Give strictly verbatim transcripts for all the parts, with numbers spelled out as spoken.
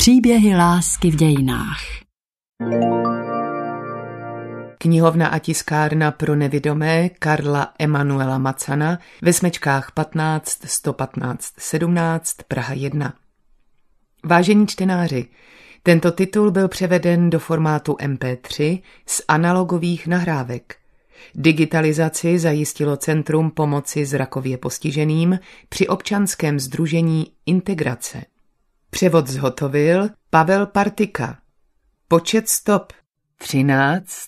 Příběhy lásky v dějinách. Knihovna a tiskárna pro nevidomé Karla Emanuela Macana ve smečkách patnáct sto patnáct sedmnáct Praha jedna. Vážení čtenáři, tento titul byl převeden do formátu em pé tři z analogových nahrávek. Digitalizaci zajistilo Centrum pomoci zrakově postiženým při občanském sdružení Integrace. Převod zhotovil Pavel Partika. Počet stop třináct.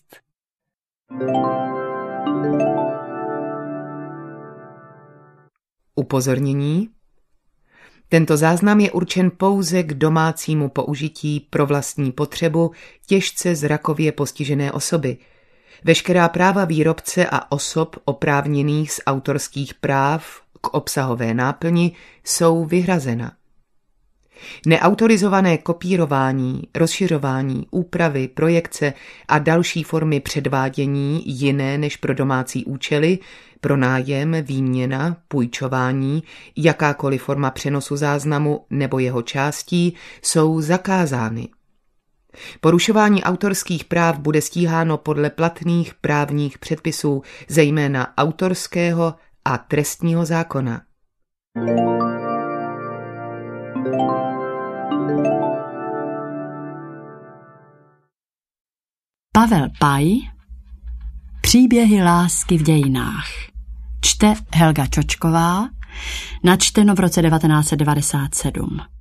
Upozornění. Tento záznam je určen pouze k domácímu použití pro vlastní potřebu těžce zrakově postižené osoby. Veškerá práva výrobce a osob oprávněných z autorských práv k obsahové náplni jsou vyhrazena. Neautorizované kopírování, rozšiřování, úpravy, projekce a další formy předvádění jiné než pro domácí účely, pronájem, výměna, půjčování, jakákoliv forma přenosu záznamu nebo jeho částí jsou zakázány. Porušování autorských práv bude stíháno podle platných právních předpisů, zejména autorského a trestního zákona. Pavel Paj. Příběhy lásky v dějinách. Čte Helga Čočková. Načteno v roce devatenáct set devadesát sedm.